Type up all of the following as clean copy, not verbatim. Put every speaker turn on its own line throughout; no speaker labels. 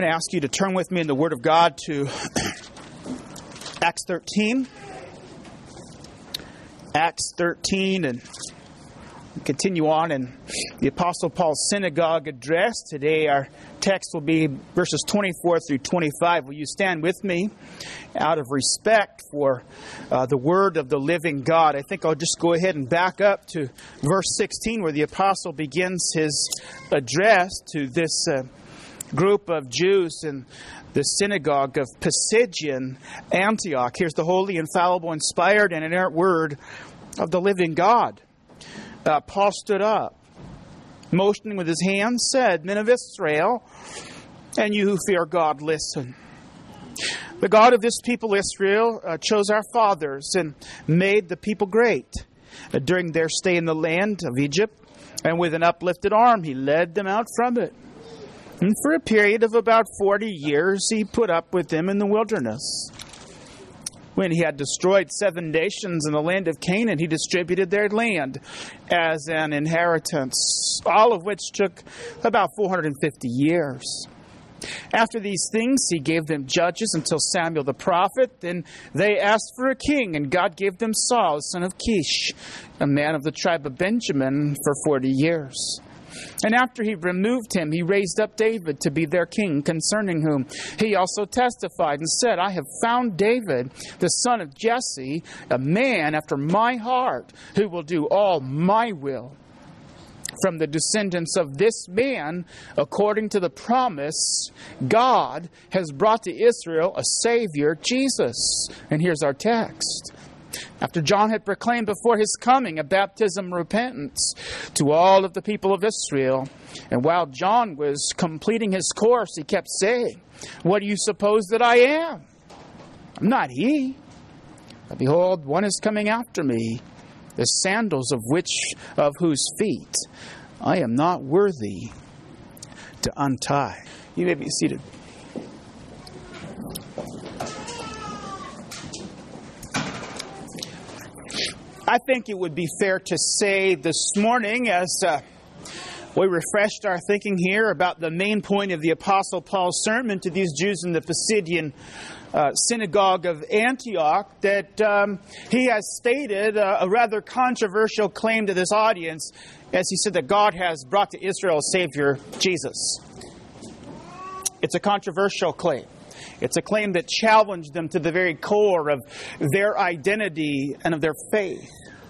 I'm going to ask you to turn with me in the Word of God to Acts 13. Acts 13, and continue on in the Apostle Paul's synagogue address. Today our text will be verses 24 through 25. Will you stand with me out of respect for the Word of the living God? I think I'll just go ahead and back up to verse 16 where the Apostle begins his address to this group of Jews in the synagogue of Pisidian Antioch. Here's the holy, infallible, inspired, and inerrant Word of the living God. Paul stood up, motioning with his hand, said, "Men of Israel, and you who fear God, listen. The God of this people Israel chose our fathers and made the people great during their stay in the land of Egypt, and with an uplifted arm he led them out from it. And for a period of about 40 years he put up with them in the wilderness. When he had destroyed 7 nations in the land of Canaan, he distributed their land as an inheritance, all of which took about 450 years. After these things, he gave them judges until Samuel the prophet. Then they asked for a king, and God gave them Saul, the son of Kish, a man of the tribe of Benjamin, for 40 years. And after he removed him, he raised up David to be their king, concerning whom he also testified and said, I have found David, the son of Jesse, a man after my heart, who will do all my will. From the descendants of this man, according to the promise, God has brought to Israel a Savior, Jesus." And here's our text. After John had proclaimed before his coming a baptism of repentance to all of the people of Israel, and while John was completing his course, he kept saying, "What do you suppose that I am? I'm not he. But behold, one is coming after me, the sandals of whose feet I am not worthy to untie." You may be seated. I think it would be fair to say this morning, as we refreshed our thinking here about the main point of the Apostle Paul's sermon to these Jews in the Pisidian synagogue of Antioch, that he has stated a rather controversial claim to this audience, as he said that God has brought to Israel a Savior, Jesus. It's a controversial claim. It's a claim that challenged them to the very core of their identity and of their faith.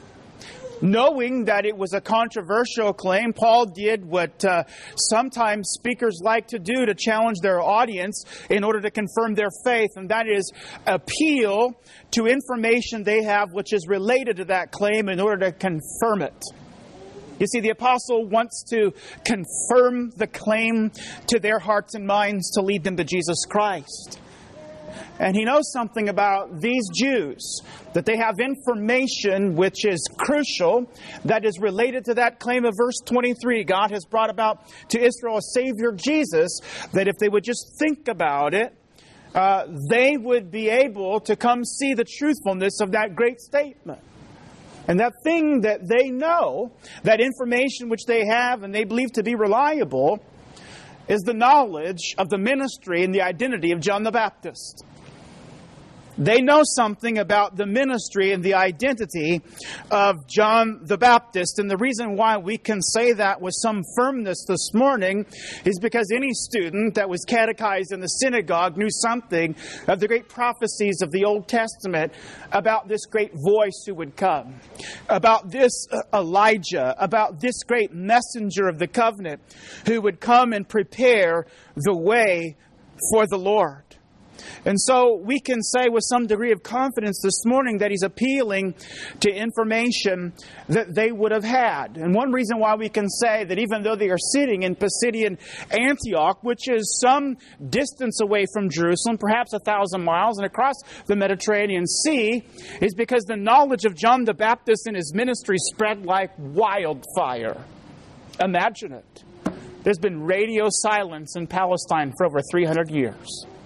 Knowing that it was a controversial claim, Paul did what sometimes speakers like to do to challenge their audience in order to confirm their faith, and that is appeal to information they have which is related to that claim in order to confirm it. You see, the apostle wants to confirm the claim to their hearts and minds to lead them to Jesus Christ. And he knows something about these Jews, that they have information which is crucial, that is related to that claim of verse 23. God has brought about to Israel a Savior, Jesus, that if they would just think about it, they would be able to come see the truthfulness of that great statement. And that thing that they know, that information which they have and they believe to be reliable, is the knowledge of the ministry and the identity of John the Baptist. They know something about the ministry and the identity of John the Baptist. And the reason why we can say that with some firmness this morning is because any student that was catechized in the synagogue knew something of the great prophecies of the Old Testament about this great voice who would come, about this Elijah, about this great messenger of the covenant who would come and prepare the way for the Lord. And so we can say with some degree of confidence this morning that he's appealing to information that they would have had. And one reason why we can say that even though they are sitting in Pisidian Antioch, which is some distance away from Jerusalem, perhaps 1,000 miles, and across the Mediterranean Sea, is because the knowledge of John the Baptist and his ministry spread like wildfire. Imagine it. There's been radio silence in Palestine for over 300 years.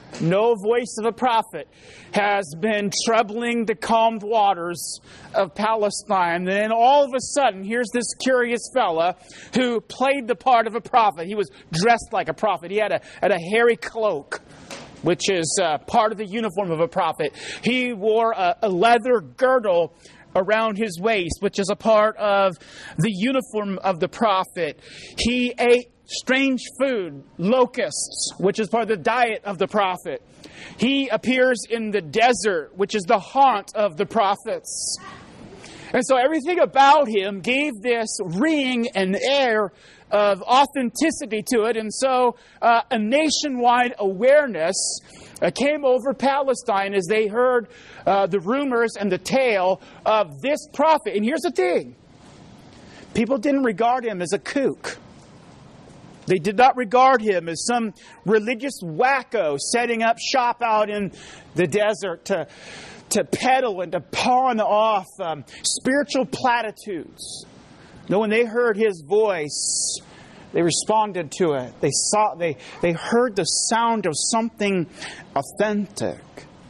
No voice of a prophet has been troubling the calmed waters of Palestine. And then all of a sudden, here's this curious fella who played the part of a prophet. He was dressed like a prophet. He had a hairy cloak, which is part of the uniform of a prophet. He wore a leather girdle around his waist, which is a part of the uniform of the prophet. He ate strange food, locusts, which is part of the diet of the prophet. He appears in the desert, which is the haunt of the prophets. And so everything about him gave this ring and air of authenticity to it. And so a nationwide awareness came over Palestine as they heard the rumors and the tale of this prophet. And here's the thing. People didn't regard him as a kook. They did not regard him as some religious wacko setting up shop out in the desert to peddle and to pawn off spiritual platitudes. No, when they heard his voice, they responded to it. They heard the sound of something authentic.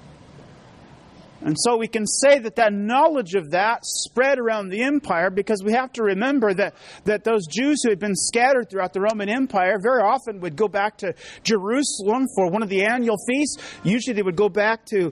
And so we can say that knowledge of that spread around the empire, because we have to remember that those Jews who had been scattered throughout the Roman Empire very often would go back to Jerusalem for one of the annual feasts. Usually they would go back to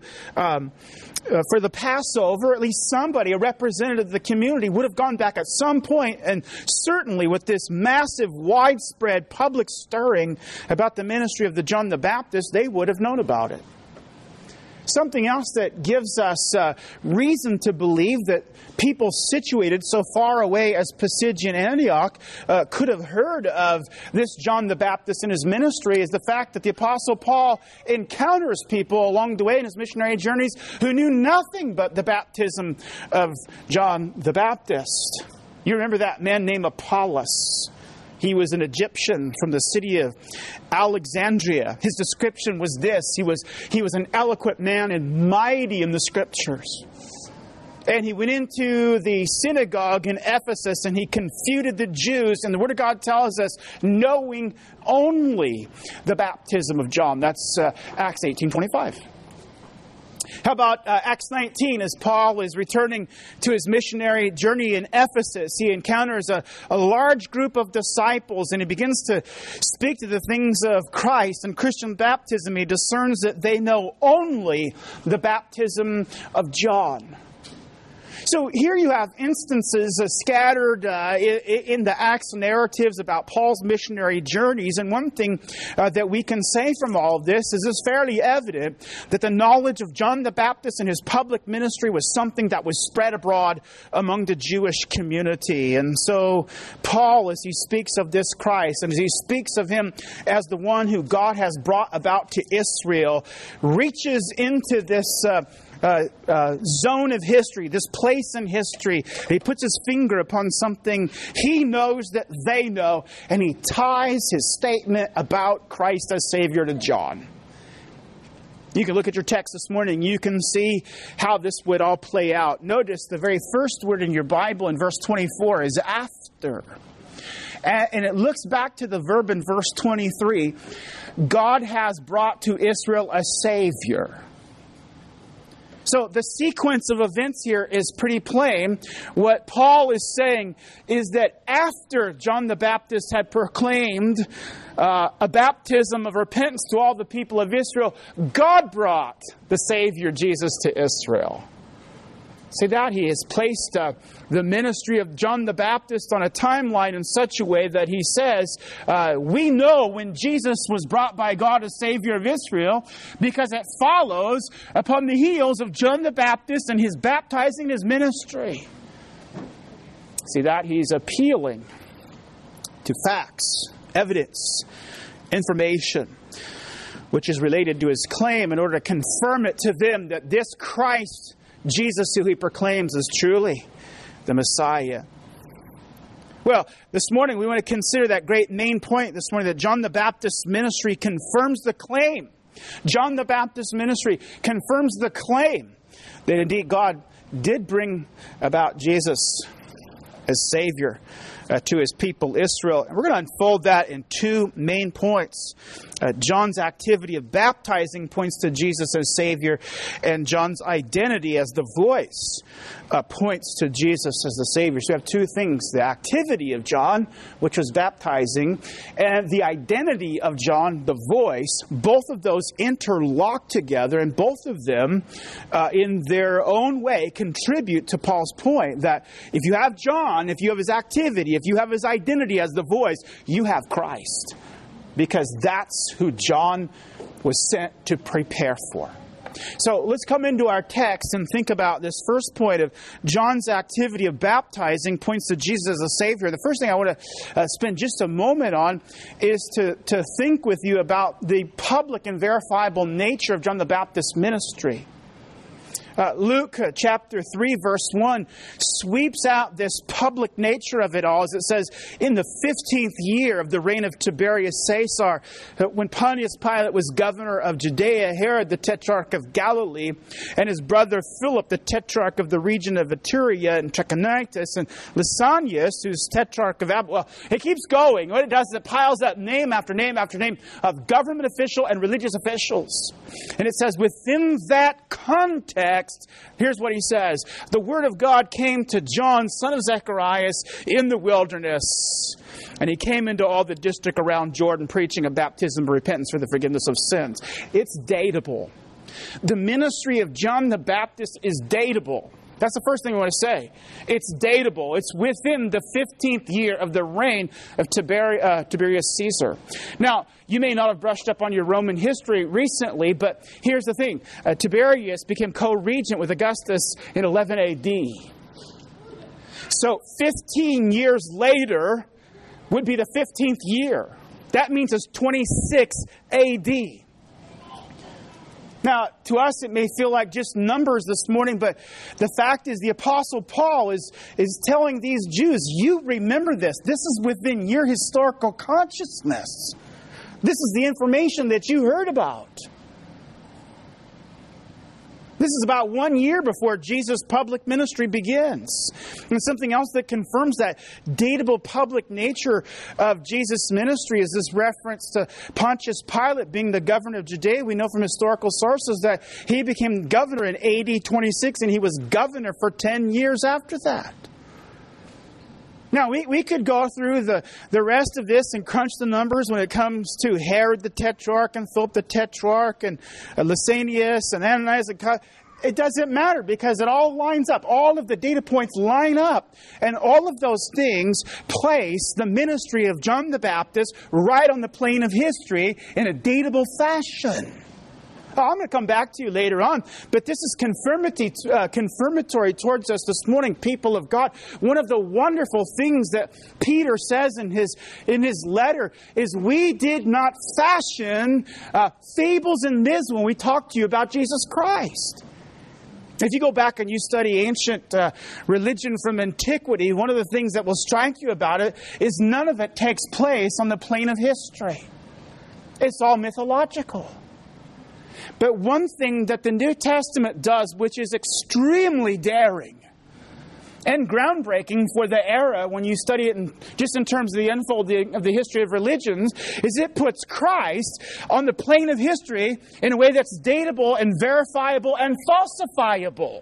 for the Passover. At least somebody, a representative of the community, would have gone back at some point. And certainly with this massive, widespread public stirring about the ministry of John the Baptist, they would have known about it. Something else that gives us reason to believe that people situated so far away as Pisidian Antioch could have heard of this John the Baptist and his ministry is the fact that the Apostle Paul encounters people along the way in his missionary journeys who knew nothing but the baptism of John the Baptist. You remember that man named Apollos. He was an Egyptian from the city of Alexandria. His description was this. He was an eloquent man and mighty in the Scriptures. And he went into the synagogue in Ephesus and he confuted the Jews. And the Word of God tells us, knowing only the baptism of John. That's Acts 18:25. How about Acts 19, as Paul is returning to his missionary journey in Ephesus? He encounters a large group of disciples and he begins to speak to the things of Christ and Christian baptism. He discerns that they know only the baptism of John. So here you have instances scattered in the Acts narratives about Paul's missionary journeys. And one thing that we can say from all of this is it's fairly evident that the knowledge of John the Baptist and his public ministry was something that was spread abroad among the Jewish community. And so Paul, as he speaks of this Christ and as he speaks of him as the one who God has brought about to Israel, reaches into this zone of history, this place in history. He puts his finger upon something he knows that they know, and he ties his statement about Christ as Savior to John. You can look at your text this morning. You can see how this would all play out. Notice the very first word in your Bible in verse 24 is after. And it looks back to the verb in verse 23. God has brought to Israel a Savior. So the sequence of events here is pretty plain. What Paul is saying is that after John the Baptist had proclaimed a baptism of repentance to all the people of Israel, God brought the Savior Jesus to Israel. See that? He has placed the ministry of John the Baptist on a timeline in such a way that he says, we know when Jesus was brought by God as Savior of Israel because it follows upon the heels of John the Baptist and his baptizing his ministry. See that? He's appealing to facts, evidence, information, which is related to his claim in order to confirm it to them that this Christ Jesus, who he proclaims, is truly the Messiah. Well, this morning we want to consider that great main point this morning, that John the Baptist's ministry confirms the claim. John the Baptist's ministry confirms the claim that indeed God did bring about Jesus as Savior to his people Israel. And we're going to unfold that in two main points. John's activity of baptizing points to Jesus as Savior, and John's identity as the voice points to Jesus as the Savior. So we have two things: the activity of John, which was baptizing, and the identity of John, the voice. Both of those interlock together, and both of them, in their own way, contribute to Paul's point that if you have John, if you have his activity, if you have his identity as the voice, you have Christ. Because that's who John was sent to prepare for. So let's come into our text and think about this first point of John's activity of baptizing points to Jesus as a Savior. The first thing I want to spend just a moment on is to think with you about the public and verifiable nature of John the Baptist's ministry. Luke chapter 3 verse 1 sweeps out this public nature of it all as it says, in the 15th year of the reign of Tiberius Caesar, when Pontius Pilate was governor of Judea, Herod the tetrarch of Galilee, and his brother Philip the tetrarch of the region of Iturea and Trachonitis, and Lysanias, who's tetrarch of Abilene. Well, it keeps going. What it does is it piles up name after name after name of government official and religious officials. And it says, within that context, here's what he says: the word of God came to John, son of Zacharias, in the wilderness. And he came into all the district around Jordan, preaching a baptism of repentance for the forgiveness of sins. It's datable. The ministry of John the Baptist is datable. That's the first thing I want to say. It's datable. It's within the 15th year of the reign of Tiberius Caesar. Now, you may not have brushed up on your Roman history recently, but here's the thing. Tiberius became co-regent with Augustus in 11 AD. So 15 years later would be the 15th year. That means it's 26 AD. Now, to us, it may feel like just numbers this morning, but the fact is the Apostle Paul is telling these Jews, you remember this. This is within your historical consciousness. This is the information that you heard about. This is about 1 year before Jesus' public ministry begins. And something else that confirms that datable public nature of Jesus' ministry is this reference to Pontius Pilate being the governor of Judea. We know from historical sources that he became governor in AD 26, and he was governor for 10 years after that. Now, we could go through the rest of this and crunch the numbers when it comes to Herod the Tetrarch and Philip the Tetrarch and Lysanias and Ananias and Caiaphas. It doesn't matter because it all lines up. All of the data points line up. And all of those things place the ministry of John the Baptist right on the plane of history in a datable fashion. I'm going to come back to you later on, but this is confirmatory towards us this morning, people of God. One of the wonderful things that Peter says in his letter is we did not fashion fables and myths when we talk to you about Jesus Christ. If you go back and you study ancient religion from antiquity, one of the things that will strike you about it is none of it takes place on the plane of history. It's all mythological. But one thing that the New Testament does, which is extremely daring and groundbreaking for the era when you study it just in terms of the unfolding of the history of religions, is it puts Christ on the plane of history in a way that's datable and verifiable and falsifiable.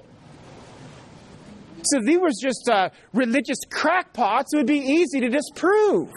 So if these were just religious crackpots, it would be easy to disprove.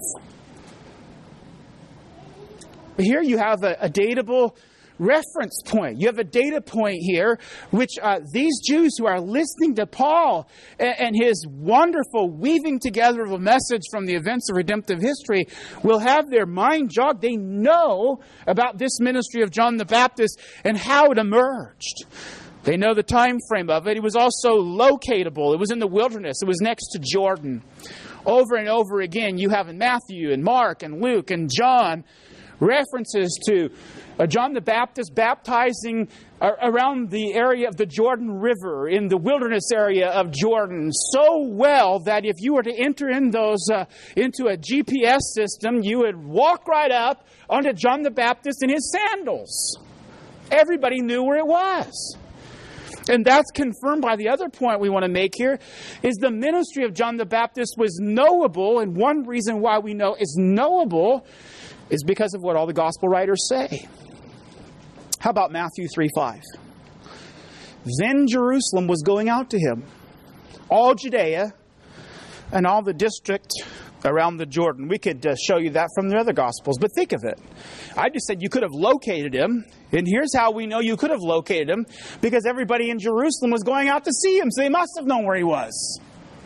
But here you have a datable reference point. You have a data point here, which these Jews who are listening to Paul and his wonderful weaving together of a message from the events of redemptive history will have their mind jogged. They know about this ministry of John the Baptist and how it emerged. They know the time frame of it. It was also locatable. It was in the wilderness. It was next to Jordan. Over and over again, you have in Matthew and Mark and Luke and John references to John the Baptist baptizing around the area of the Jordan River, in the wilderness area of Jordan, so well that if you were to enter in into a GPS system, you would walk right up onto John the Baptist in his sandals. Everybody knew where it was. And that's confirmed by the other point we want to make here, is the ministry of John the Baptist was knowable, and one reason why we know it's knowable is because of what all the gospel writers say. How about Matthew 3:5? Then Jerusalem was going out to him, all Judea and all the district around the Jordan. We could show you that from the other Gospels, but think of it. I just said you could have located him, and here's how we know you could have located him, because everybody in Jerusalem was going out to see him, so they must have known where he was.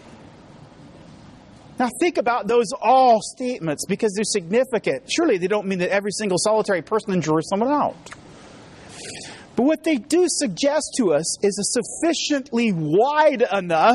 Now think about those all statements, because they're significant. Surely they don't mean that every single solitary person in Jerusalem went out. But what they do suggest to us is a sufficiently wide enough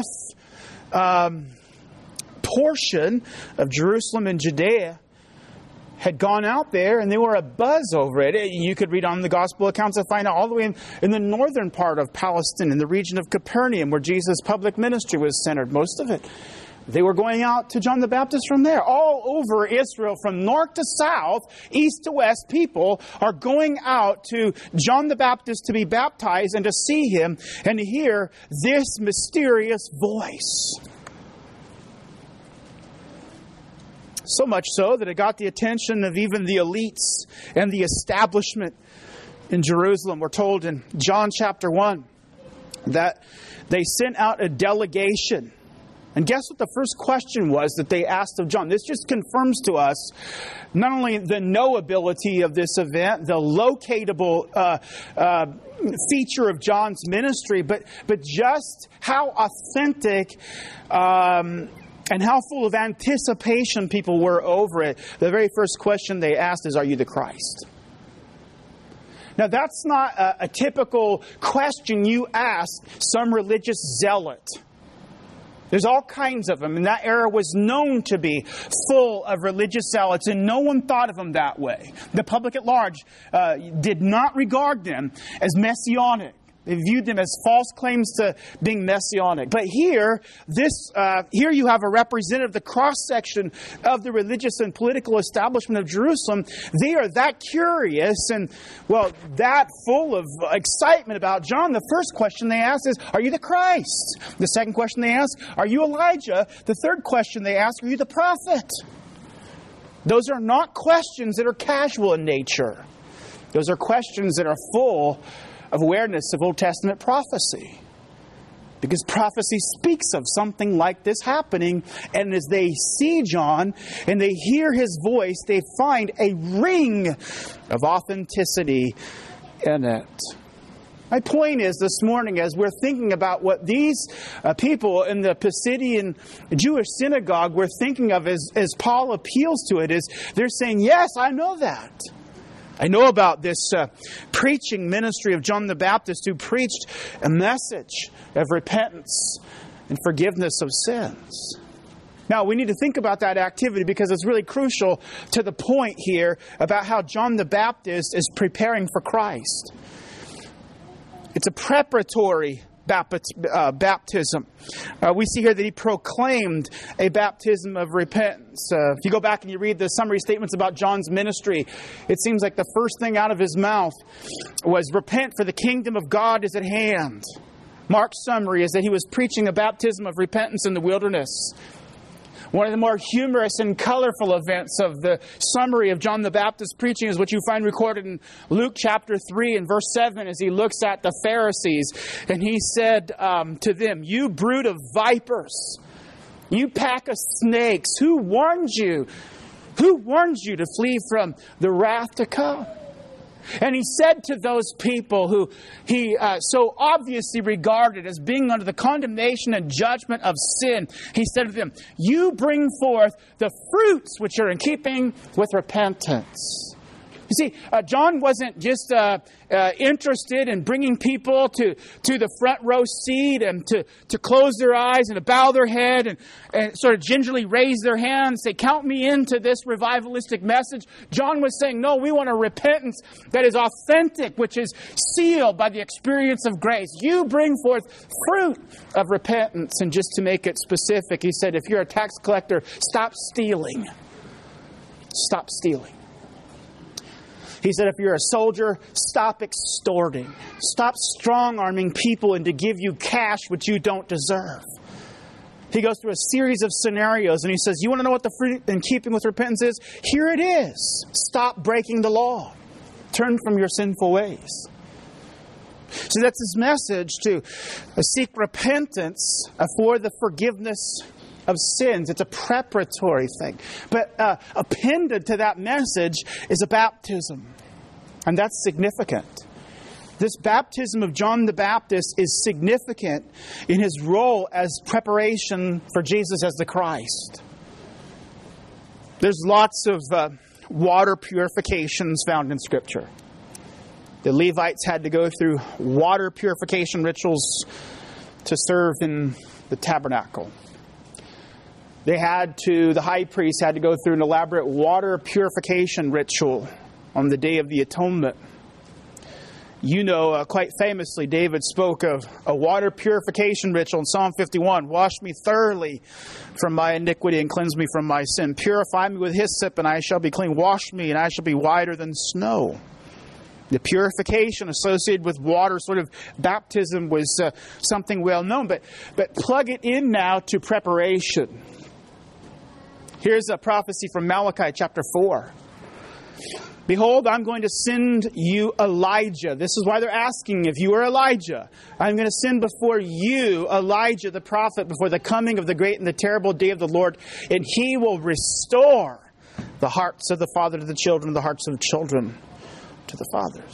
portion of Jerusalem and Judea had gone out there, and they were abuzz over it. You could read on the gospel accounts and find out all the way in the northern part of Palestine, in the region of Capernaum, where Jesus' public ministry was centered, most of it. They were going out to John the Baptist from there. All over Israel, from north to south, east to west, people are going out to John the Baptist to be baptized and to see him and to hear this mysterious voice. So much so that it got the attention of even the elites and the establishment in Jerusalem. We're told in John chapter 1 that they sent out a delegation. And guess what the first question was that they asked of John? This just confirms to us not only the knowability of this event, the locatable feature of John's ministry, but just how authentic and how full of anticipation people were over it. The very first question they asked is, "Are you the Christ?" Now, that's not a typical question you ask some religious zealot. There's all kinds of them, and that era was known to be full of religious zealots, and no one thought of them that way. The public at large did not regard them as messianic. They viewed them as false claims to being messianic. But here you have a representative of the cross-section of the religious and political establishment of Jerusalem. They are that curious and, well, that full of excitement about John. The first question they ask is, "Are you the Christ?" The second question they ask, "Are you Elijah?" The third question they ask, "Are you the prophet?" Those are not questions that are casual in nature. Those are questions that are full of awareness of Old Testament prophecy. Because prophecy speaks of something like this happening, and as they see John and they hear his voice, they find a ring of authenticity in it. My point is this morning, as we're thinking about what these people in the Pisidian Jewish synagogue were thinking of as Paul appeals to it, is they're saying, yes, I know that. I know about this preaching ministry of John the Baptist, who preached a message of repentance and forgiveness of sins. Now, we need to think about that activity because it's really crucial to the point here about how John the Baptist is preparing for Christ. It's a preparatory baptism. We see here that he proclaimed a baptism of repentance. If you go back and you read the summary statements about John's ministry, it seems like the first thing out of his mouth was, "Repent, for the kingdom of God is at hand." Mark's summary is that he was preaching a baptism of repentance in the wilderness. One of the more humorous and colorful events of the summary of John the Baptist preaching is what you find recorded in Luke chapter 3 and verse 7, as he looks at the Pharisees. And he said to them, "You brood of vipers, you pack of snakes, who warned you? Who warned you to flee from the wrath to come?" And he said to those people who he so obviously regarded as being under the condemnation and judgment of sin, he said to them, "You bring forth the fruits which are in keeping with repentance." You see, John wasn't just interested in bringing people to the front row seat and to close their eyes and to bow their head and sort of gingerly raise their hands, say, "Count me into this revivalistic message." John was saying, no, we want a repentance that is authentic, which is sealed by the experience of grace. You bring forth fruit of repentance. And just to make it specific, he said, if you're a tax collector, stop stealing. Stop stealing. He said, if you're a soldier, stop extorting. Stop strong-arming people into give you cash which you don't deserve. He goes through a series of scenarios and he says, you want to know what the fruit in keeping with repentance is? Here it is. Stop breaking the law. Turn from your sinful ways. So that's his message, to seek repentance for the forgiveness of sins. It's a preparatory thing. But appended to that message is a baptism. And that's significant. This baptism of John the Baptist is significant in his role as preparation for Jesus as the Christ. There's lots of water purifications found in Scripture. The Levites had to go through water purification rituals to serve in the tabernacle. The high priest had to go through an elaborate water purification ritual on the Day of the Atonement. You know, quite famously, David spoke of a water purification ritual in Psalm 51. Wash me thoroughly from my iniquity and cleanse me from my sin. Purify me with hyssop and I shall be clean. Wash me and I shall be whiter than snow. The purification associated with water, sort of baptism, was something well known. But plug it in now to preparation. Here's a prophecy from Malachi chapter 4. Behold, I'm going to send you Elijah. This is why they're asking if you are Elijah. I'm going to send before you Elijah the prophet before the coming of the great and the terrible day of the Lord. And he will restore the hearts of the father to the children, and the hearts of the children to the fathers.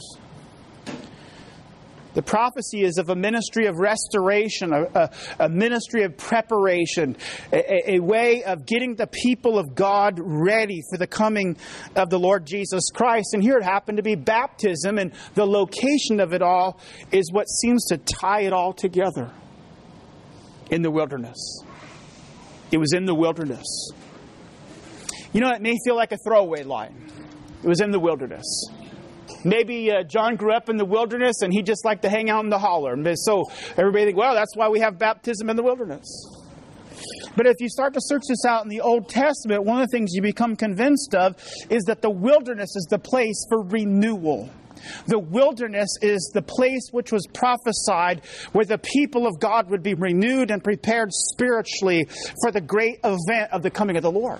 The prophecy is of a ministry of restoration, a ministry of preparation, a way of getting the people of God ready for the coming of the Lord Jesus Christ. And here it happened to be baptism, and the location of it all is what seems to tie it all together. In the wilderness. It was in the wilderness. You know, it may feel like a throwaway line. It was in the wilderness. Maybe John grew up in the wilderness and he just liked to hang out in the holler. So everybody think, well, that's why we have baptism in the wilderness. But if you start to search this out in the Old Testament, one of the things you become convinced of is that the wilderness is the place for renewal. The wilderness is the place which was prophesied where the people of God would be renewed and prepared spiritually for the great event of the coming of the Lord.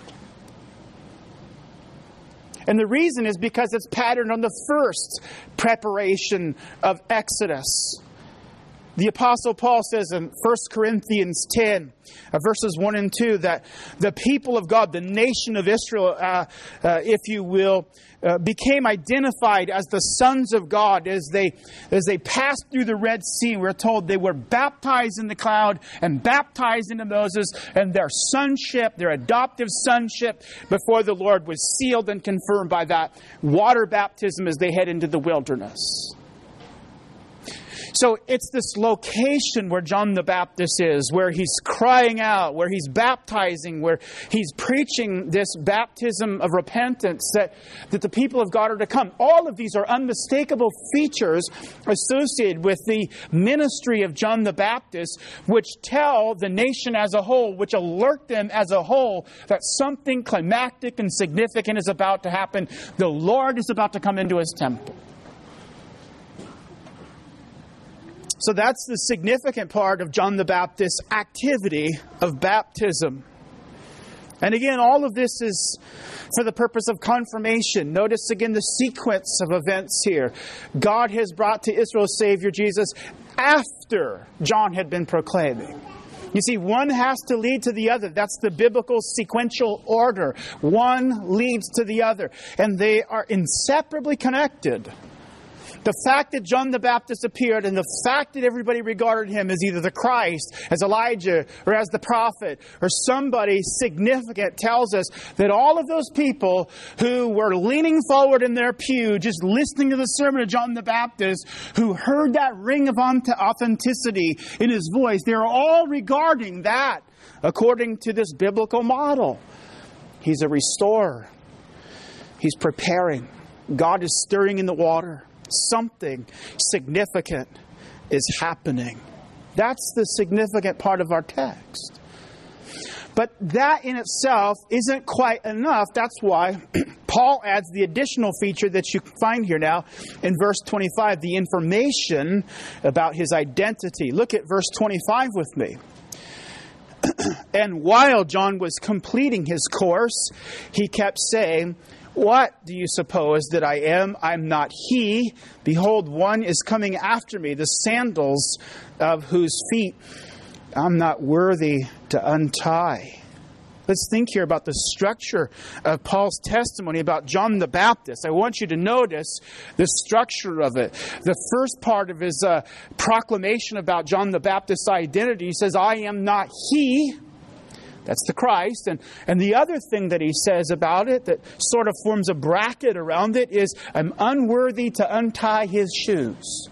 And the reason is because it's patterned on the first preparation of Exodus. The Apostle Paul says in 1 Corinthians 10, verses 1 and 2, that the people of God, the nation of Israel, if you will, became identified as the sons of God as they passed through the Red Sea. We're told they were baptized in the cloud and baptized into Moses, and their sonship, their adoptive sonship before the Lord was sealed and confirmed by that water baptism as they head into the wilderness. So it's this location where John the Baptist is, where he's crying out, where he's baptizing, where he's preaching this baptism of repentance that the people of God are to come. All of these are unmistakable features associated with the ministry of John the Baptist, which tell the nation as a whole, which alert them as a whole, that something climactic and significant is about to happen. The Lord is about to come into His temple. So that's the significant part of John the Baptist's activity of baptism. And again, all of this is for the purpose of confirmation. Notice again the sequence of events here. God has brought to Israel Savior Jesus after John had been proclaiming. You see, one has to lead to the other. That's the biblical sequential order. One leads to the other. And they are inseparably connected. The fact that John the Baptist appeared and the fact that everybody regarded him as either the Christ, as Elijah, or as the prophet, or somebody significant tells us that all of those people who were leaning forward in their pew, just listening to the sermon of John the Baptist, who heard that ring of authenticity in his voice, they're all regarding that according to this biblical model. He's a restorer. He's preparing. God is stirring in the water. Something significant is happening. That's the significant part of our text. But that in itself isn't quite enough. That's why Paul adds the additional feature that you find here now in verse 25, the information about his identity. Look at verse 25 with me. And while John was completing his course, he kept saying, "What do you suppose that I am? I'm not he. Behold, one is coming after me, the sandals of whose feet I'm not worthy to untie." Let's think here about the structure of Paul's testimony about John the Baptist. I want you to notice the structure of it. The first part of his proclamation about John the Baptist's identity, he says, "I am not he." That's the Christ. And the other thing that he says about it that sort of forms a bracket around it is, "I'm unworthy to untie his shoes."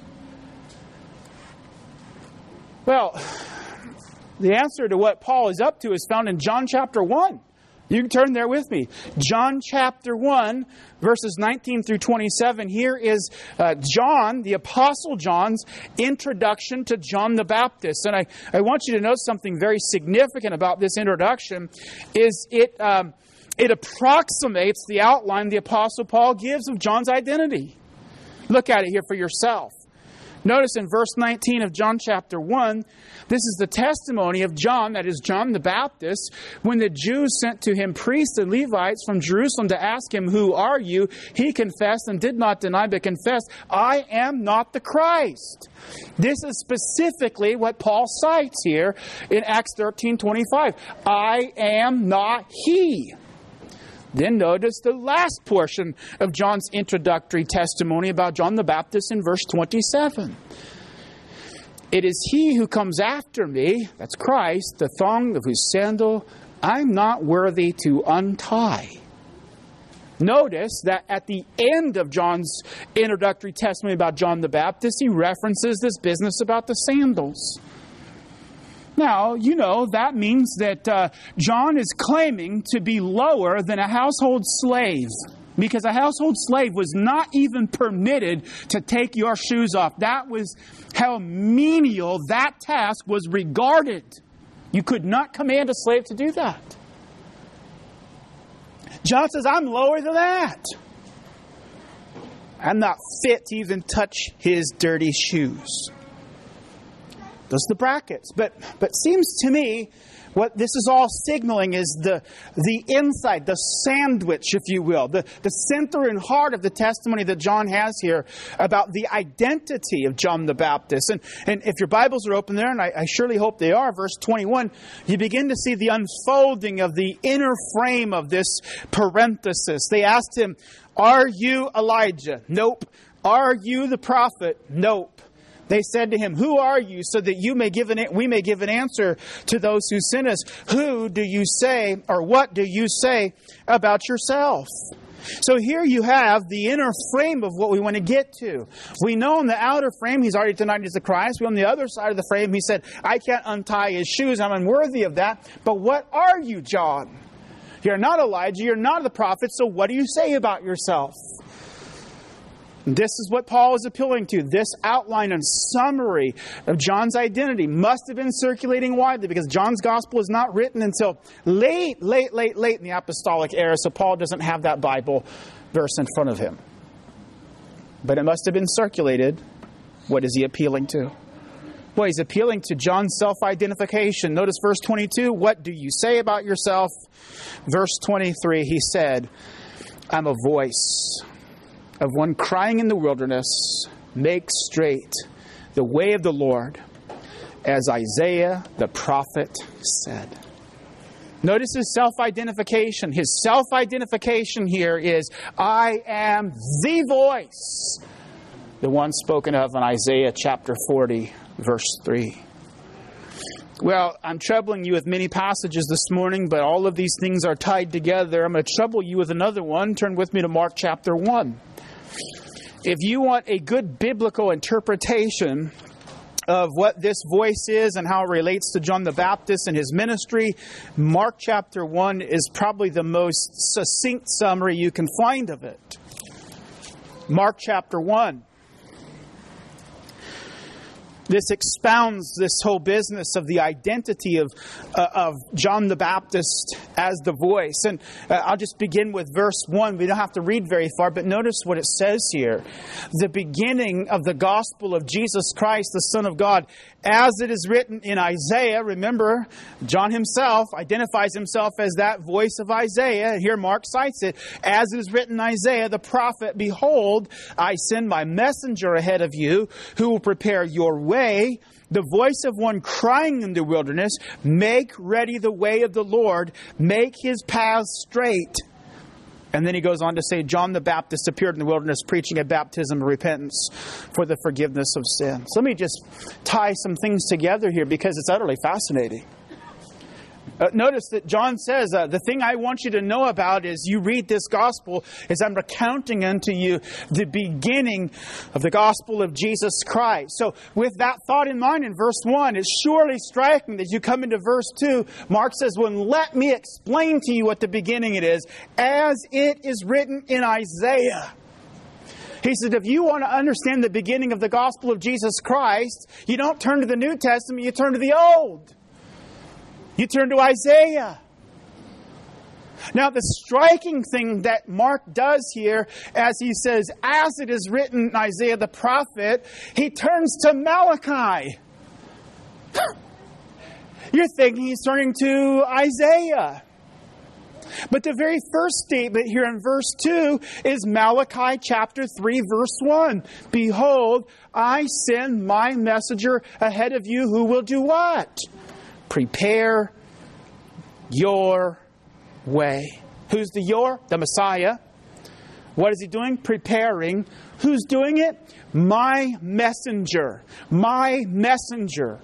Well, the answer to what Paul is up to is found in John chapter 1. You can turn there with me. John chapter 1, verses 19 through 27. Here is John, the Apostle John's introduction to John the Baptist. And I want you to know something very significant about this introduction is it approximates the outline the Apostle Paul gives of John's identity. Look at it here for yourself. Notice in verse 19 of John chapter 1, this is the testimony of John, that is John the Baptist, when the Jews sent to him priests and Levites from Jerusalem to ask him, "Who are you?" He confessed and did not deny, but confessed, "I am not the Christ." This is specifically what Paul cites here in Acts 13:25. I am not he. Then notice the last portion of John's introductory testimony about John the Baptist in verse 27. It is he who comes after me, that's Christ, the thong of whose sandal I'm not worthy to untie. Notice that at the end of John's introductory testimony about John the Baptist, he references this business about the sandals. Now, you know, that means that John is claiming to be lower than a household slave. Because a household slave was not even permitted to take your shoes off. That was how menial that task was regarded. You could not command a slave to do that. John says, I'm lower than that. I'm not fit to even touch his dirty shoes. Those are the brackets. But seems to me what this is all signaling is the inside, the sandwich, if you will, the center and heart of the testimony that John has here about the identity of John the Baptist. And if your Bibles are open there, and I surely hope they are, verse 21, you begin to see the unfolding of the inner frame of this parenthesis. They asked him, "Are you Elijah?" Nope. "Are you the prophet?" Nope. They said to him, "Who are you, so that we may give an answer to those who sent us? Who do you say, or what do you say about yourself?" So here you have the inner frame of what we want to get to. We know in the outer frame, he's already denied he's the Christ. On the other side of the frame, he said, "I can't untie his shoes. I'm unworthy of that." But what are you, John? You're not Elijah. You're not the prophet. So what do you say about yourself? This is what Paul is appealing to. This outline and summary of John's identity must have been circulating widely because John's gospel is not written until late in the apostolic era, so Paul doesn't have that Bible verse in front of him. But it must have been circulated. What is he appealing to? Well, he's appealing to John's self-identification. Notice verse 22, "What do you say about yourself?" Verse 23, he said, "I'm a voice of one crying in the wilderness, make straight the way of the Lord, as Isaiah the prophet said." Notice his self-identification. His self-identification here is, I am the voice, the one spoken of in Isaiah chapter 40, verse 3. Well, I'm troubling you with many passages this morning, but all of these things are tied together. I'm going to trouble you with another one. Turn with me to Mark chapter 1. If you want a good biblical interpretation of what this voice is and how it relates to John the Baptist and his ministry, Mark chapter 1 is probably the most succinct summary you can find of it. Mark chapter 1. This expounds this whole business of the identity of John the Baptist as the voice. And I'll just begin with verse 1. We don't have to read very far, but notice what it says here. The beginning of the gospel of Jesus Christ, the Son of God, as it is written in Isaiah. Remember, John himself identifies himself as that voice of Isaiah. Here Mark cites it. As it is written in Isaiah, the prophet, behold, I send my messenger ahead of you who will prepare your way. The voice of one crying in the wilderness, make ready the way of the Lord, make his paths straight. And then he goes on to say, John the Baptist appeared in the wilderness preaching a baptism of repentance for the forgiveness of sins. Let me just tie some things together here because it's utterly fascinating. Notice that John says, the thing I want you to know about is you read this gospel is I'm recounting unto you the beginning of the gospel of Jesus Christ. So with that thought in mind in verse 1, it's surely striking that you come into verse 2. Mark says, well, let me explain to you what the beginning it is, as it is written in Isaiah. He said, if you want to understand the beginning of the gospel of Jesus Christ, you don't turn to the New Testament, you turn to the Old. You turn to Isaiah. Now, the striking thing that Mark does here, as he says, as it is written in Isaiah the prophet, he turns to Malachi. You're thinking he's turning to Isaiah. But the very first statement here in verse 2 is Malachi chapter 3, verse 1. Behold, I send my messenger ahead of you who will do what? Prepare your way. Who's the your? The Messiah. What is he doing? Preparing. Who's doing it? My messenger. My messenger.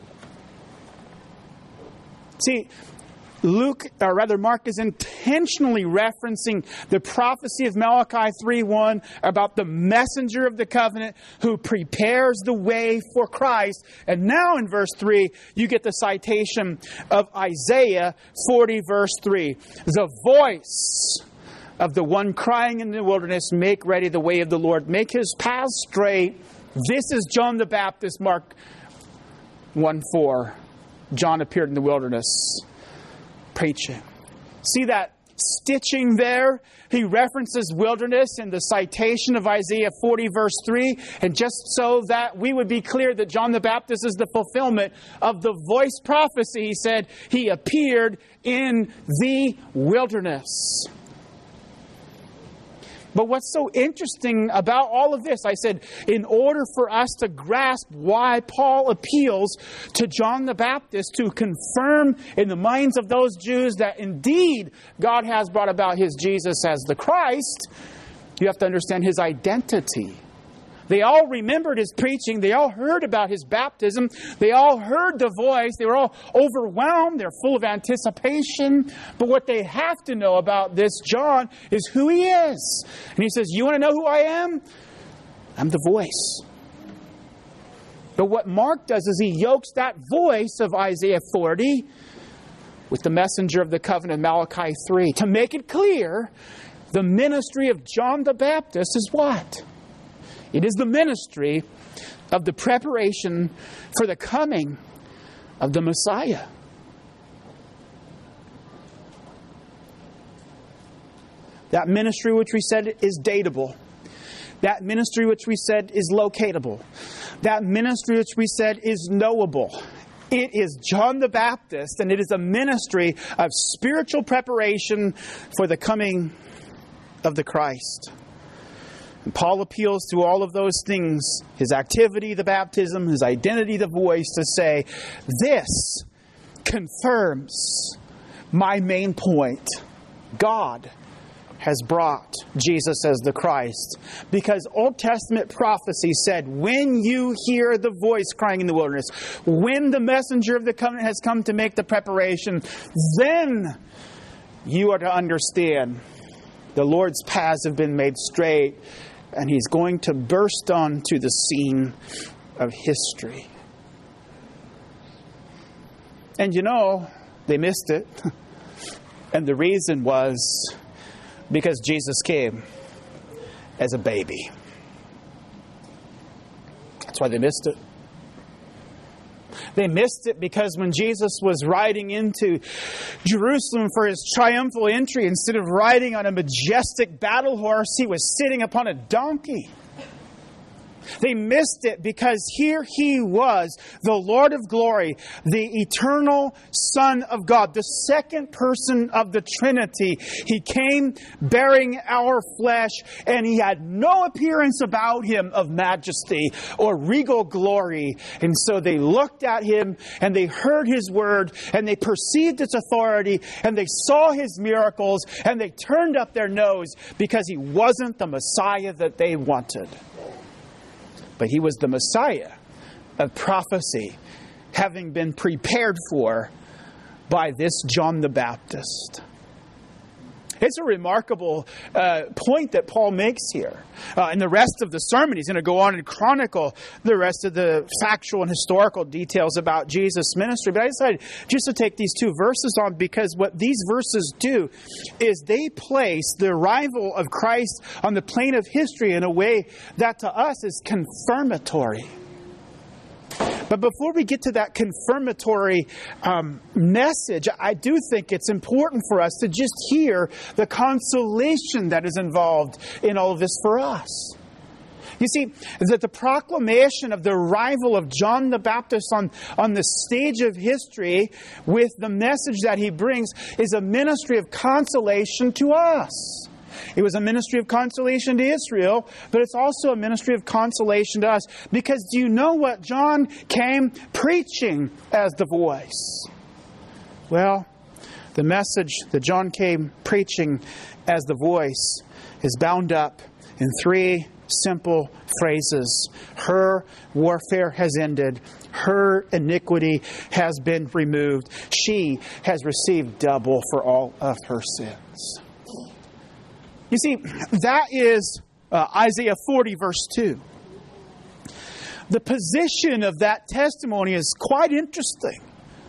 See, Mark is intentionally referencing the prophecy of Malachi 3:1 about the messenger of the covenant who prepares the way for Christ. And now in verse 3, you get the citation of Isaiah 40 verse 3. The voice of the one crying in the wilderness, make ready the way of the Lord, make his paths straight. This is John the Baptist, Mark 1:4. John appeared in the wilderness preaching. See that stitching there? He references wilderness in the citation of Isaiah 40 verse 3. And just so that we would be clear that John the Baptist is the fulfillment of the voice prophecy, he said he appeared in the wilderness. But what's so interesting about all of this, I said, in order for us to grasp why Paul appeals to John the Baptist to confirm in the minds of those Jews that indeed God has brought about his Jesus as the Christ, you have to understand his identity. They all remembered his preaching. They all heard about his baptism. They all heard the voice. They were all overwhelmed. They're full of anticipation. But what they have to know about this John is who he is. And he says, you want to know who I am? I'm the voice. But what Mark does is he yokes that voice of Isaiah 40 with the messenger of the covenant, Malachi 3. To make it clear, the ministry of John the Baptist is what? It is the ministry of the preparation for the coming of the Messiah. That ministry which we said is datable. That ministry which we said is locatable. That ministry which we said is knowable. It is John the Baptist, and it is a ministry of spiritual preparation for the coming of the Christ. And Paul appeals to all of those things, his activity, the baptism, his identity, the voice, to say, this confirms my main point. God has brought Jesus as the Christ. Because Old Testament prophecy said, when you hear the voice crying in the wilderness, when the messenger of the covenant has come to make the preparation, then you are to understand the Lord's paths have been made straight, and he's going to burst onto the scene of history. And you know, they missed it. And the reason was because Jesus came as a baby. That's why they missed it. They missed it because when Jesus was riding into Jerusalem for his triumphal entry, instead of riding on a majestic battle horse, he was sitting upon a donkey. They missed it because here he was, the Lord of glory, the eternal Son of God, the second person of the Trinity. He came bearing our flesh, and he had no appearance about him of majesty or regal glory. And so they looked at him, and they heard his word, and they perceived its authority, and they saw his miracles, and they turned up their nose because he wasn't the Messiah that they wanted. But he was the Messiah of prophecy, having been prepared for by this John the Baptist. It's a remarkable point that Paul makes here. In the rest of the sermon, he's going to go on and chronicle the rest of the factual and historical details about Jesus' ministry. But I decided just to take these two verses on because what these verses do is they place the arrival of Christ on the plane of history in a way that to us is confirmatory. But before we get to that confirmatory message, I do think it's important for us to just hear the consolation that is involved in all of this for us. You see, that the proclamation of the arrival of John the Baptist on the stage of history with the message that he brings is a ministry of consolation to us. It was a ministry of consolation to Israel, but it's also a ministry of consolation to us. Because do you know what John came preaching as the voice? Well, the message that John came preaching as the voice is bound up in three simple phrases. Her warfare has ended. Her iniquity has been removed. She has received double for all of her sins. You see, that is Isaiah 40, verse 2. The position of that testimony is quite interesting.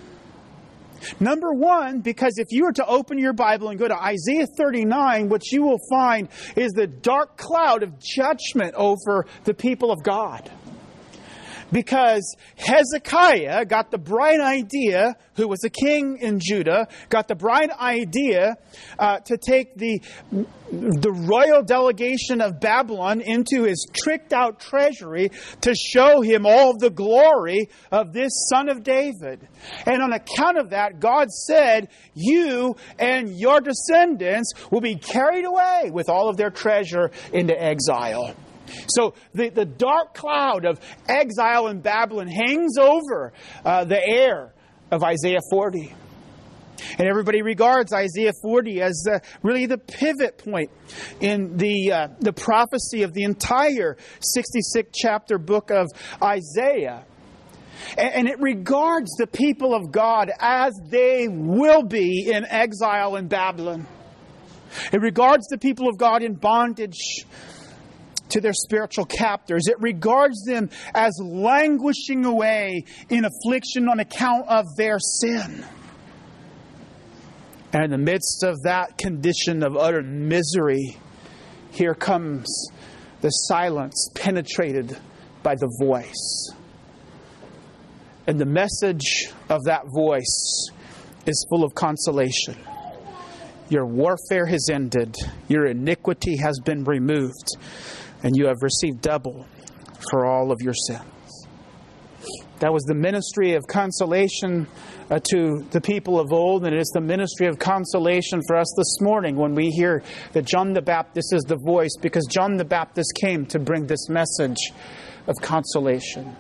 Number one, because if you were to open your Bible and go to Isaiah 39, what you will find is the dark cloud of judgment over the people of God. Because Hezekiah got the bright idea, who was a king in Judah, got the bright idea to take the royal delegation of Babylon into his tricked out treasury to show him all of the glory of this son of David. And on account of that, God said, you and your descendants will be carried away with all of their treasure into exile. So the dark cloud of exile in Babylon hangs over the heir of Isaiah 40. And everybody regards Isaiah 40 as really the pivot point in the prophecy of the entire 66th chapter book of Isaiah. And it regards the people of God as they will be in exile in Babylon. It regards the people of God in bondage to their spiritual captors. It regards them as languishing away in affliction on account of their sin. And in the midst of that condition of utter misery, here comes the silence penetrated by the voice. And the message of that voice is full of consolation. Your warfare has ended. Your iniquity has been removed. And you have received double for all of your sins. That was the ministry of consolation to the people of old, and it is the ministry of consolation for us this morning when we hear that John the Baptist is the voice, because John the Baptist came to bring this message of consolation.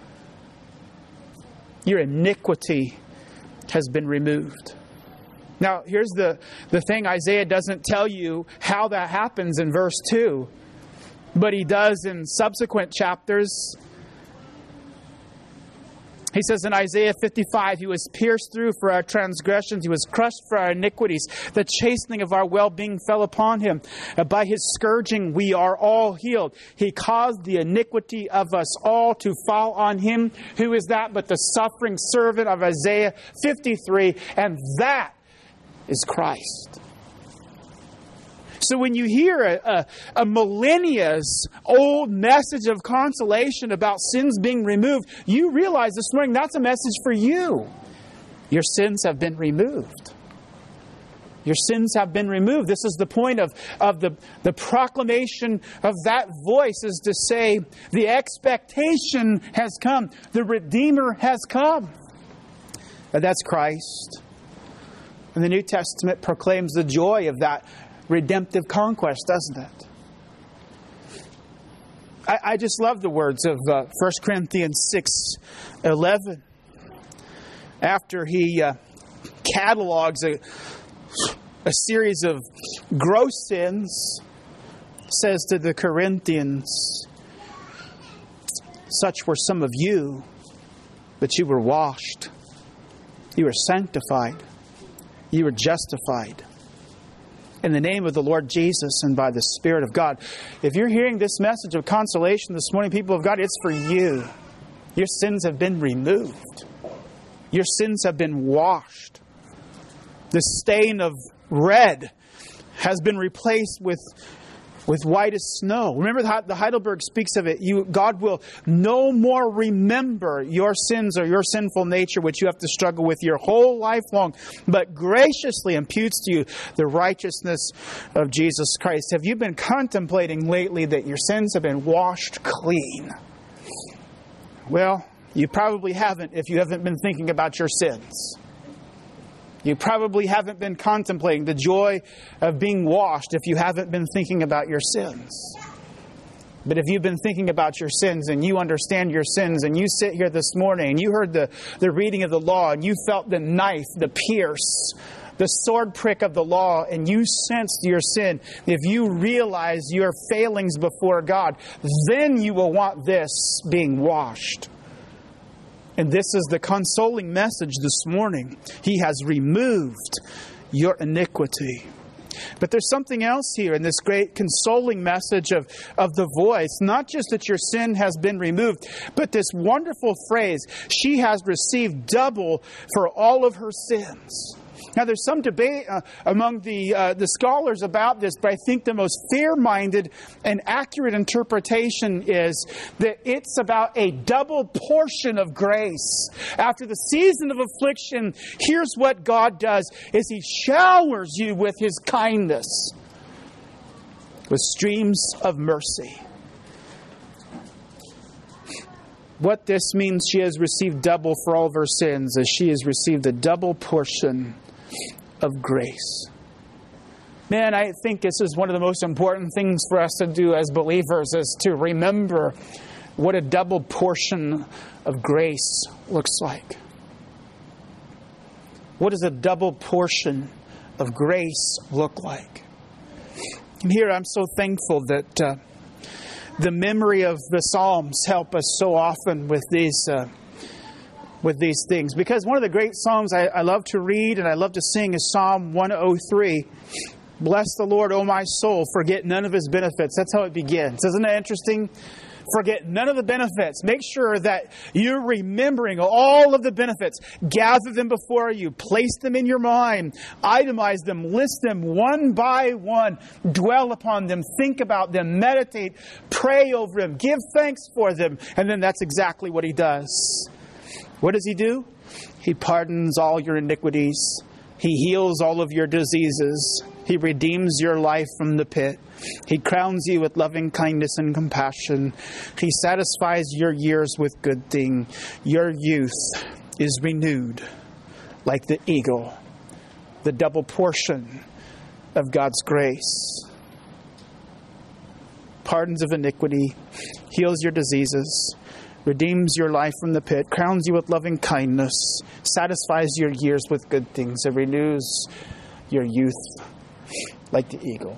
Your iniquity has been removed. Now, here's the thing. Isaiah doesn't tell you how that happens in verse 2. But he does in subsequent chapters. He says in Isaiah 55, he was pierced through for our transgressions. He was crushed for our iniquities. The chastening of our well-being fell upon him. By his scourging we are all healed. He caused the iniquity of us all to fall on him. Who is that but the suffering servant of Isaiah 53? And that is Christ. So when you hear a millennia's old message of consolation about sins being removed, you realize this morning that's a message for you. Your sins have been removed. Your sins have been removed. This is the point of the proclamation of that voice, is to say the expectation has come. The Redeemer has come. And that's Christ. And the New Testament proclaims the joy of that redemptive conquest, doesn't it? I just love the words of 1 Corinthians 6:11. After he catalogs a series of gross sins, says to the Corinthians, such were some of you, but you were washed, you were sanctified, you were justified in the name of the Lord Jesus and by the Spirit of God. If you're hearing this message of consolation this morning, people of God, it's for you. Your sins have been removed. Your sins have been washed. The stain of red has been replaced with white as snow. Remember, the Heidelberg speaks of it. God will no more remember your sins or your sinful nature, which you have to struggle with your whole life long, but graciously imputes to you the righteousness of Jesus Christ. Have you been contemplating lately that your sins have been washed clean? Well, you probably haven't if you haven't been thinking about your sins. You probably haven't been contemplating the joy of being washed if you haven't been thinking about your sins. But if you've been thinking about your sins and you understand your sins and you sit here this morning and you heard the reading of the law and you felt the knife, the pierce, the sword prick of the law, and you sensed your sin, if you realize your failings before God, then you will want this being washed. And this is the consoling message this morning. He has removed your iniquity. But there's something else here in this great consoling message of the voice. Not just that your sin has been removed, but this wonderful phrase, she has received double for all of her sins. Now, there's some debate among the scholars about this, but I think the most fair-minded and accurate interpretation is that it's about a double portion of grace. After the season of affliction, here's what God does, is He showers you with His kindness, with streams of mercy. What this means, she has received double for all of her sins, as she has received a double portion of grace. Man, I think this is one of the most important things for us to do as believers, is to remember what a double portion of grace looks like. What does a double portion of grace look like? And here I'm so thankful that the memory of the Psalms help us so often with these things. Because one of the great songs I love to read and I love to sing is Psalm 103. Bless the Lord, O my soul, forget none of His benefits. That's how it begins. Isn't that interesting? Forget none of the benefits. Make sure that you're remembering all of the benefits. Gather them before you. Place them in your mind. Itemize them. List them one by one. Dwell upon them. Think about them. Meditate. Pray over them. Give thanks for them. And then that's exactly what He does. What does He do? He pardons all your iniquities. He heals all of your diseases. He redeems your life from the pit. He crowns you with loving kindness and compassion. He satisfies your years with good thing. Your youth is renewed like the eagle. The double portion of God's grace. Pardons of iniquity. Heals your diseases. Redeems your life from the pit, crowns you with loving kindness, satisfies your years with good things, and renews your youth like the eagle.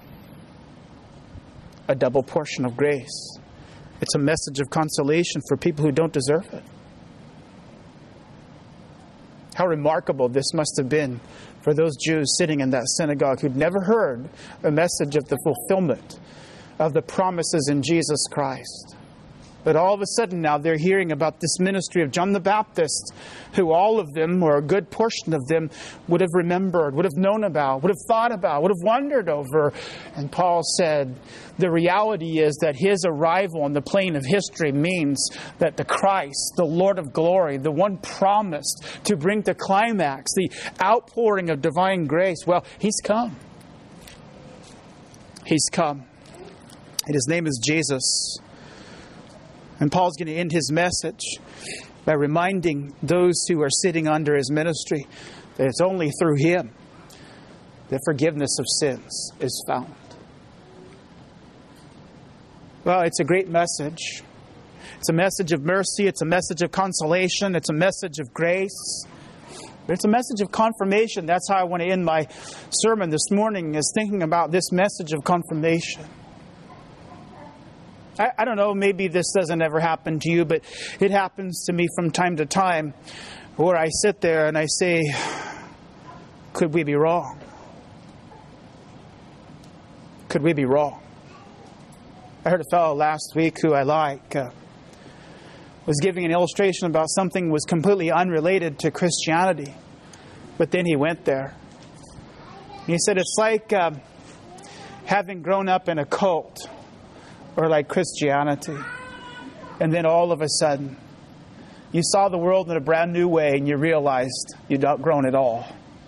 A double portion of grace. It's a message of consolation for people who don't deserve it. How remarkable this must have been for those Jews sitting in that synagogue who'd never heard a message of the fulfillment of the promises in Jesus Christ. But all of a sudden now they're hearing about this ministry of John the Baptist, who all of them, or a good portion of them, would have remembered, would have known about, would have thought about, would have wondered over. And Paul said, the reality is that his arrival on the plane of history means that the Christ, the Lord of glory, the one promised to bring to climax the outpouring of divine grace, well, He's come. He's come. And His name is Jesus. And Paul's going to end his message by reminding those who are sitting under his ministry that it's only through Him that forgiveness of sins is found. Well, it's a great message. It's a message of mercy. It's a message of consolation. It's a message of grace. But it's a message of confirmation. That's how I want to end my sermon this morning, is thinking about this message of confirmation. I don't know, maybe this doesn't ever happen to you, but it happens to me from time to time where I sit there and I say, could we be wrong? Could we be wrong? I heard a fellow last week who I like was giving an illustration about something that was completely unrelated to Christianity. But then he went there. He said it's like having grown up in a cult, or like Christianity. And then all of a sudden, you saw the world in a brand new way and you realized you'd outgrown it all.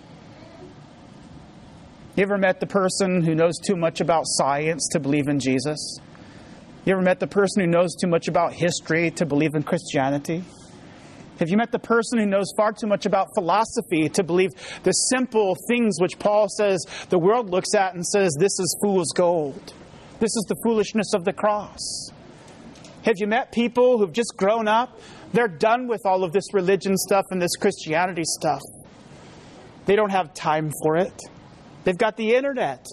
You ever met the person who knows too much about science to believe in Jesus? You ever met the person who knows too much about history to believe in Christianity? Have you met the person who knows far too much about philosophy to believe the simple things which Paul says the world looks at and says, this is fool's gold? This is the foolishness of the cross. Have you met people who've just grown up? They're done with all of this religion stuff and this Christianity stuff. They don't have time for it. They've got the internet.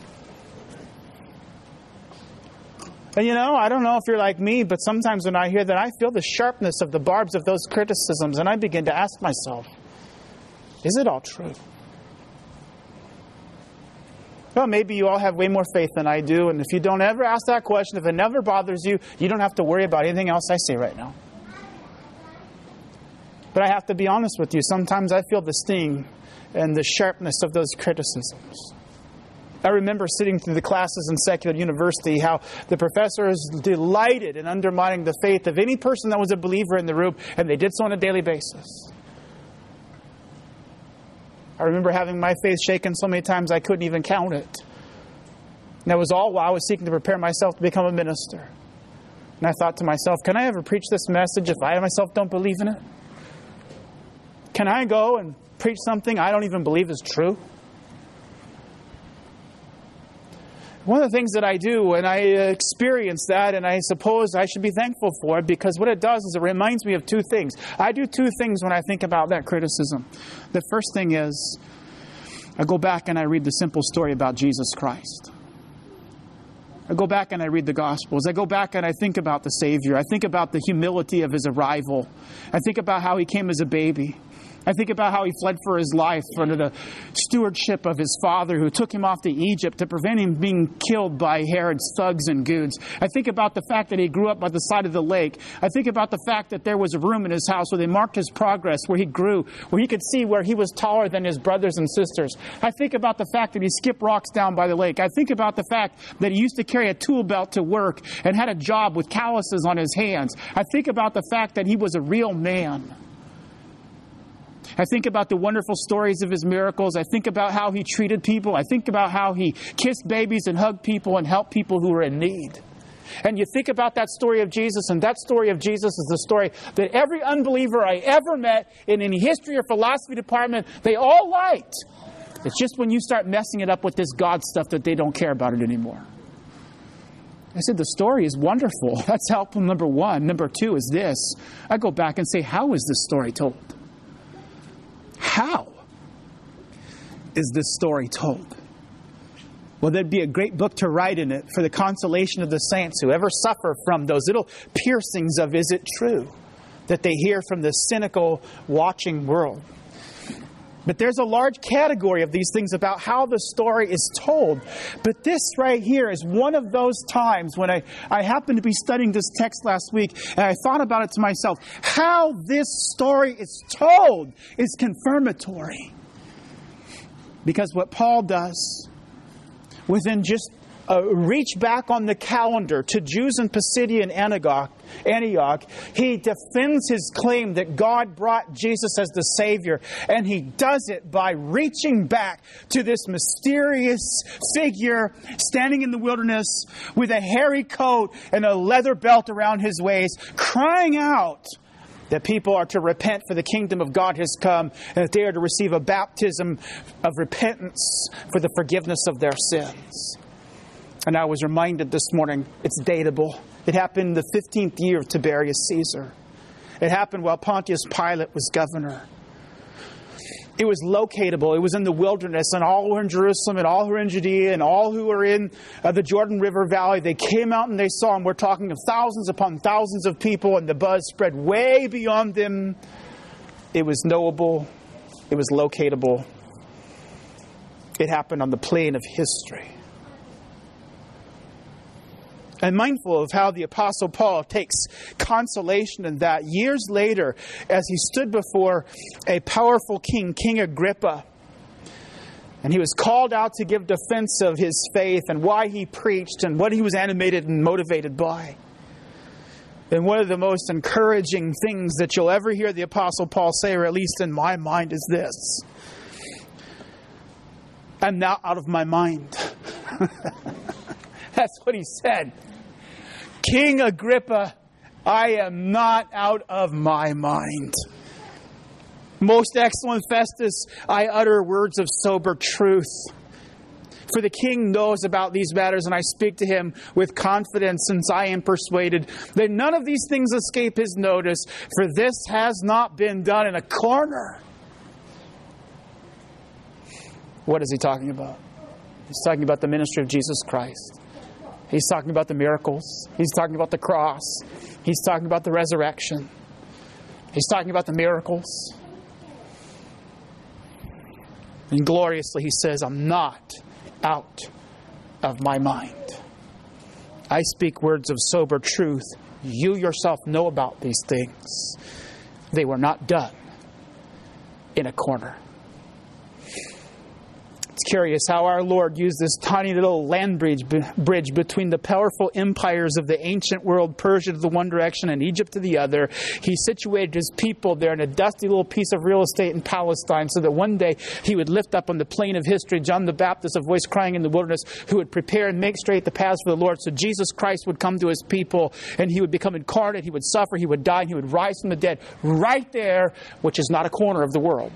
And I don't know if you're like me, but sometimes when I hear that, I feel the sharpness of the barbs of those criticisms, and I begin to ask myself, is it all true? Well, maybe you all have way more faith than I do, and if you don't ever ask that question, if it never bothers you, you don't have to worry about anything else I say right now. But I have to be honest with you, sometimes I feel the sting and the sharpness of those criticisms. I remember sitting through the classes in secular university, how the professors delighted in undermining the faith of any person that was a believer in the room, and they did so on a daily basis. I remember having my faith shaken so many times I couldn't even count it. And that was all while I was seeking to prepare myself to become a minister. And I thought to myself, can I ever preach this message if I myself don't believe in it? Can I go and preach something I don't even believe is true? One of the things that I do when I experience that, and I suppose I should be thankful for it, because what it does is it reminds me of two things. I do two things when I think about that criticism. The first thing is, I go back and I read the simple story about Jesus Christ. I go back and I read the Gospels. I go back and I think about the Savior. I think about the humility of His arrival. I think about how He came as a baby. I think about how He fled for His life under the stewardship of His father, who took Him off to Egypt to prevent Him being killed by Herod's thugs and goons. I think about the fact that He grew up by the side of the lake. I think about the fact that there was a room in His house where they marked His progress, where He grew, where He could see where He was taller than His brothers and sisters. I think about the fact that He skipped rocks down by the lake. I think about the fact that He used to carry a tool belt to work and had a job with calluses on His hands. I think about the fact that He was a real man. I think about the wonderful stories of His miracles. I think about how He treated people. I think about how He kissed babies and hugged people and helped people who were in need. And you think about that story of Jesus, and that story of Jesus is the story that every unbeliever I ever met in any history or philosophy department, they all liked. It's just when you start messing it up with this God stuff that they don't care about it anymore. I said, the story is wonderful. That's helpful, number one. Number two is this. I go back and say, how is this story told? How is this story told? Well, there'd be a great book to write in it for the consolation of the saints who ever suffer from those little piercings of, is it true, that they hear from the cynical, watching world. But there's a large category of these things about how the story is told. But this right here is one of those times when I happened to be studying this text last week, and I thought about it to myself. How this story is told is confirmatory. Because what Paul does, within just reach back on the calendar to Jews in Pisidia and Antioch, he defends his claim that God brought Jesus as the Savior. And he does it by reaching back to this mysterious figure standing in the wilderness with a hairy coat and a leather belt around his waist, crying out that people are to repent, for the kingdom of God has come, and that they are to receive a baptism of repentance for the forgiveness of their sins. And I was reminded this morning, it's datable. It happened in the 15th year of Tiberius Caesar. It happened while Pontius Pilate was governor. It was locatable. It was in the wilderness, and all who were in Jerusalem, and all who were in Judea, and all who were in the Jordan River Valley, they came out and they saw him. We're talking of thousands upon thousands of people, and the buzz spread way beyond them. It was knowable. It was locatable. It happened on the plane of history. I'm mindful of how the Apostle Paul takes consolation in that years later as he stood before a powerful king, King Agrippa. And he was called out to give defense of his faith and why he preached and what he was animated and motivated by. And one of the most encouraging things that you'll ever hear the Apostle Paul say, or at least in my mind, is this: I'm not out of my mind. That's what he said. King Agrippa, I am not out of my mind. Most excellent Festus, I utter words of sober truth. For the king knows about these matters, and I speak to him with confidence, since I am persuaded that none of these things escape his notice, for this has not been done in a corner. What is he talking about? He's talking about the ministry of Jesus Christ. He's talking about the miracles. He's talking about the cross. He's talking about the resurrection. He's talking about the miracles. And gloriously he says, I'm not out of my mind. I speak words of sober truth. You yourself know about these things. They were not done in a corner. It's curious how our Lord used this tiny little land bridge between the powerful empires of the ancient world, Persia to the one direction and Egypt to the other. He situated his people there in a dusty little piece of real estate in Palestine, so that one day he would lift up on the plane of history John the Baptist, a voice crying in the wilderness, who would prepare and make straight the paths for the Lord. So Jesus Christ would come to his people, and he would become incarnate, he would suffer, he would die, and he would rise from the dead right there, which is not a corner of the world,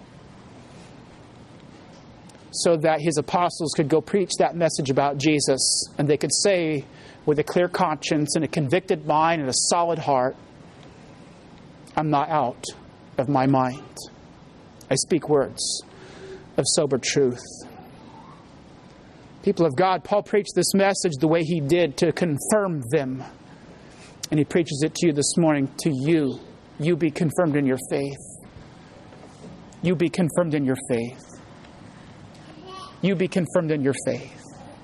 so that his apostles could go preach that message about Jesus, and they could say with a clear conscience and a convicted mind and a solid heart, I'm not out of my mind. I speak words of sober truth. People of God, Paul preached this message the way he did to confirm them. And he preaches it to you this morning, to you. You be confirmed in your faith. You be confirmed in your faith. You be confirmed in your faith.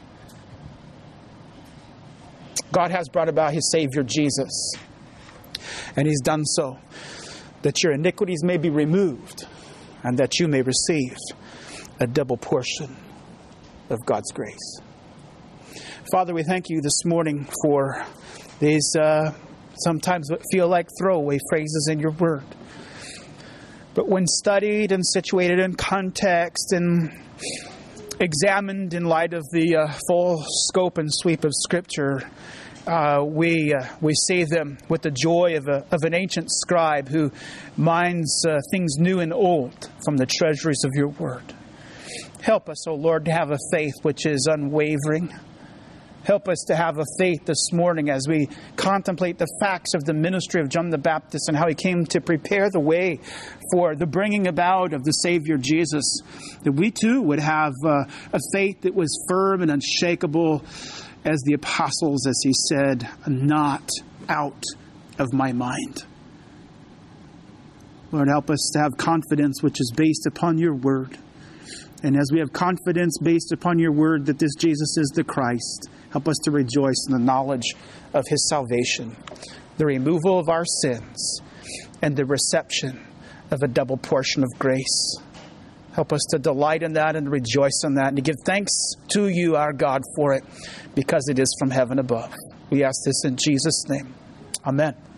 God has brought about his Savior Jesus. And he's done so that your iniquities may be removed and that you may receive a double portion of God's grace. Father, we thank you this morning for these sometimes what feel like throwaway phrases in your word. But when studied and situated in context and examined in light of the full scope and sweep of Scripture, we see them with the joy of an ancient scribe who mines things new and old from the treasuries of your word. Help us, O Lord, to have a faith which is unwavering. Help us to have a faith this morning as we contemplate the facts of the ministry of John the Baptist and how he came to prepare the way for the bringing about of the Savior Jesus. That we too would have a faith that was firm and unshakable as the apostles, as he said, not out of my mind. Lord, help us to have confidence which is based upon your word. And as we have confidence based upon your word that this Jesus is the Christ, help us to rejoice in the knowledge of his salvation, the removal of our sins, and the reception of a double portion of grace. Help us to delight in that and rejoice in that and to give thanks to you, our God, for it, because it is from heaven above. We ask this in Jesus' name. Amen.